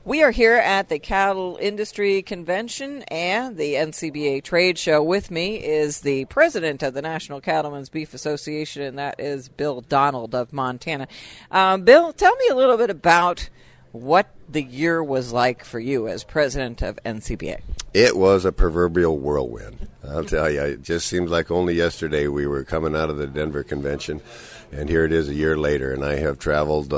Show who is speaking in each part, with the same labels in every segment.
Speaker 1: We are here at the Cattle Industry Convention and the NCBA Trade Show. With me is the president of the National Cattlemen's Beef Association, and that is Bill Donald of Montana. Bill, tell me a little bit about what the year was like for you as president of NCBA.
Speaker 2: It was a proverbial whirlwind. I'll tell you, it just seems like only yesterday we were coming out of the Denver convention, and here it is a year later, and I have traveled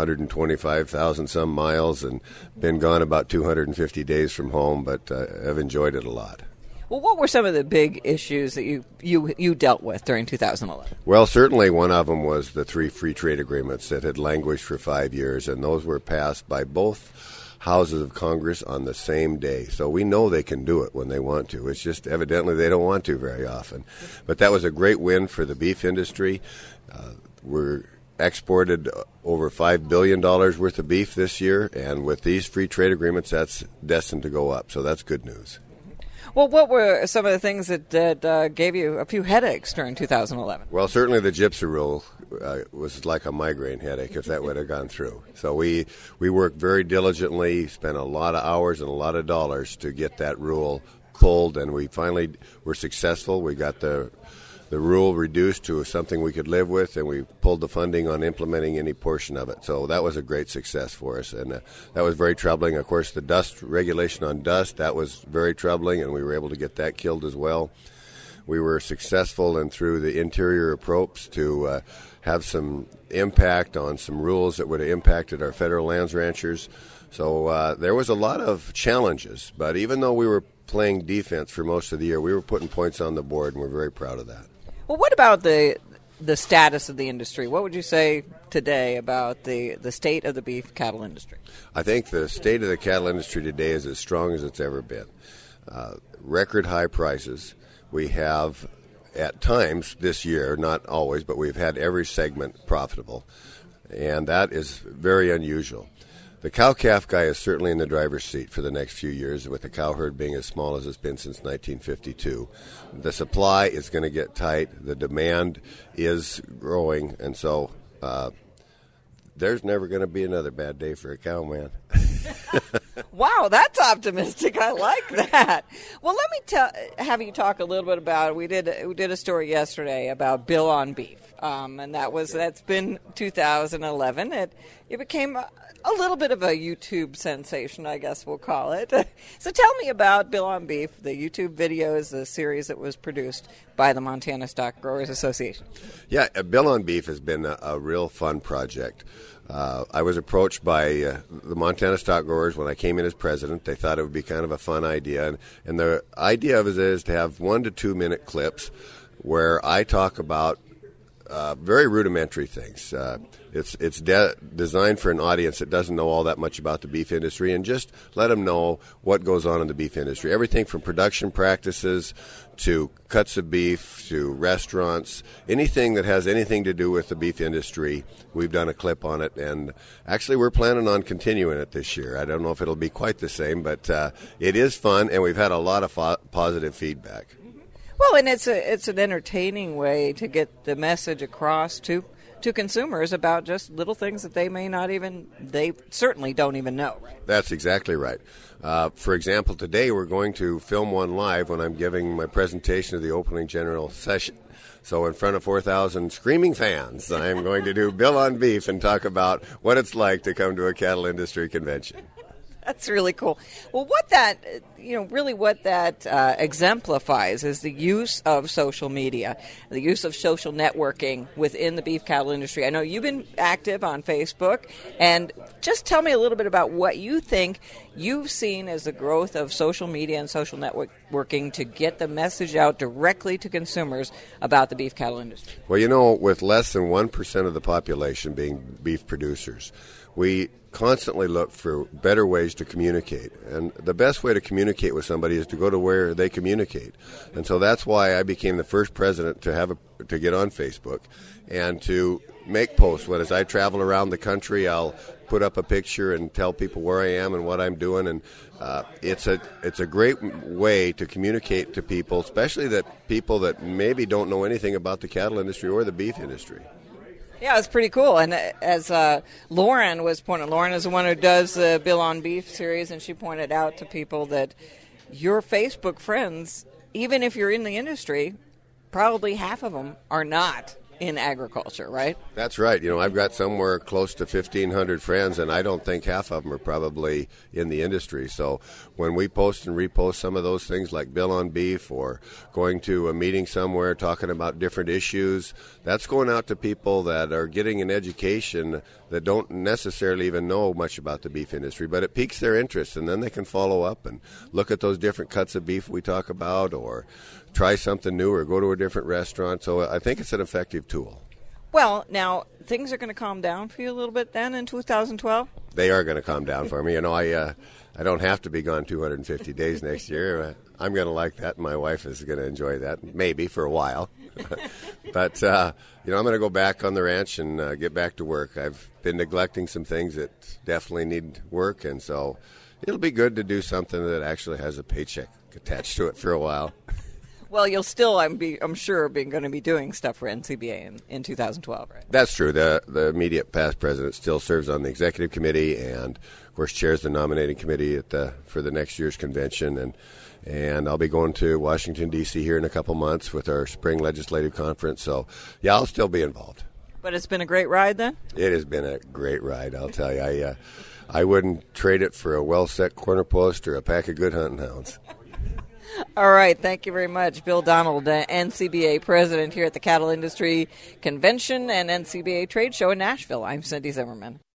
Speaker 2: 125,000 some miles and been gone about 250 days from home, but I've enjoyed it a lot.
Speaker 1: Well, what were some of the big issues that you dealt with during 2011?
Speaker 2: Well, certainly one of them was the 3 free trade agreements that had languished for 5 years, and those were passed by both houses of Congress on the same day. So we know they can do it when they want to. It's just evidently they don't want to very often. But that was a great win for the beef industry. We're exported over $5 billion worth of beef this year, and with these free trade agreements, that's destined to go up. So that's good news.
Speaker 1: Well, what were some of the things that gave you a few headaches during 2011?
Speaker 2: Well, certainly the GIPSA rule was like a migraine headache if that would have gone through. So we worked very diligently, spent a lot of hours and a lot of dollars to get that rule pulled, and we finally were successful. We got the rule reduced to something we could live with, and we pulled the funding on implementing any portion of it. So that was a great success for us, and that was very troubling. Of course, the dust regulation on dust, that was very troubling, and we were able to get that killed as well. We were successful and through the interior approach to have some impact on some rules that would have impacted our federal lands ranchers. So there was a lot of challenges, but even though we were playing defense for most of the year, we were putting points on the board, and we're very proud of that.
Speaker 1: Well, what about the status of the industry? What would you say today about the state of the beef cattle industry?
Speaker 2: I think the state of the cattle industry today is as strong as it's ever been. Record high prices. We have, at times this year, not always, but we've had every segment profitable, and that is very unusual. The cow-calf guy is certainly in the driver's seat for the next few years, with the cow herd being as small as it's been since 1952. The supply is going to get tight. The demand is growing, and so there's never going to be another bad day for a cow, man.
Speaker 1: Wow, that's optimistic. I like that. Well, let me have you talk a little bit about. We did a story yesterday about Bill on Beef, and that's been 2011. It became a little bit of a YouTube sensation, I guess we'll call it. So tell me about Bill on Beef, the YouTube videos, the series that was produced by the Montana Stock Growers Association.
Speaker 2: Yeah, Bill on Beef has been a real fun project. I was approached by the Montana Stock Growers when I came in as president. They thought it would be kind of a fun idea. And the idea of it is to have 1 to 2 minute clips where I talk about very rudimentary things. It's designed for an audience that doesn't know all that much about the beef industry, and just let them know what goes on in the beef industry. Everything from production practices to cuts of beef to restaurants, anything that has anything to do with the beef industry, we've done a clip on it, and actually we're planning on continuing it this year. I don't know if it'll be quite the same, but it is fun, and we've had a lot of positive feedback.
Speaker 1: Well, and it's an entertaining way to get the message across to consumers about just little things that they certainly don't even know. Right?
Speaker 2: That's exactly right. For example, today we're going to film one live when I'm giving my presentation of the opening general session. So in front of 4,000 screaming fans, I'm going to do Bill on Beef and talk about what it's like to come to a cattle industry convention.
Speaker 1: That's really cool. Well, what that exemplifies is the use of social media, the use of social networking within the beef cattle industry. I know you've been active on Facebook, and just tell me a little bit about what you think you've seen as the growth of social media and social networking to get the message out directly to consumers about the beef cattle industry.
Speaker 2: Well, with less than 1% of the population being beef producers, we constantly look for better ways to communicate. And the best way to communicate with somebody is to go to where they communicate. And so that's why I became the first president to get on Facebook and to make posts. As I travel around the country, I'll put up a picture and tell people where I am and what I'm doing. And it's a great way to communicate to people, especially that people that maybe don't know anything about the cattle industry or the beef industry.
Speaker 1: Yeah, it's pretty cool. And as Lauren was pointing, Lauren is the one who does the Bill on Beef series, and she pointed out to people that your Facebook friends, even if you're in the industry, probably half of them are not in agriculture, right?
Speaker 2: That's right. I've got somewhere close to 1,500 friends, and I don't think half of them are probably in the industry. So when we post and repost some of those things like Bill on Beef or going to a meeting somewhere talking about different issues, that's going out to people that are getting an education that don't necessarily even know much about the beef industry, but it piques their interest, and then they can follow up and look at those different cuts of beef we talk about or try something new or go to a different restaurant. So I think it's an effective tool.
Speaker 1: Well, now, things are going to calm down for you a little bit then in 2012?
Speaker 2: They are going to calm down for me. I don't have to be gone 250 days next year. I'm going to like that, and my wife is going to enjoy that, maybe for a while. But, I'm going to go back on the ranch and get back to work. I've been neglecting some things that definitely need work, and so it'll be good to do something that actually has a paycheck attached to it for a while.
Speaker 1: Well, you'll still, I'm sure, going to be doing stuff for NCBA in 2012, right?
Speaker 2: That's true. The immediate past president still serves on the executive committee and, of course, chairs the nominating committee for the next year's convention. And I'll be going to Washington, D.C. here in a couple months with our spring legislative conference. So, yeah, I'll still be involved.
Speaker 1: But it's been a great ride then?
Speaker 2: It has been a great ride, I'll tell you. I wouldn't trade it for a well-set corner post or a pack of good hunting hounds.
Speaker 1: All right. Thank you very much. Bill Donald, NCBA president here at the Cattle Industry Convention and NCBA Trade Show in Nashville. I'm Cindy Zimmerman.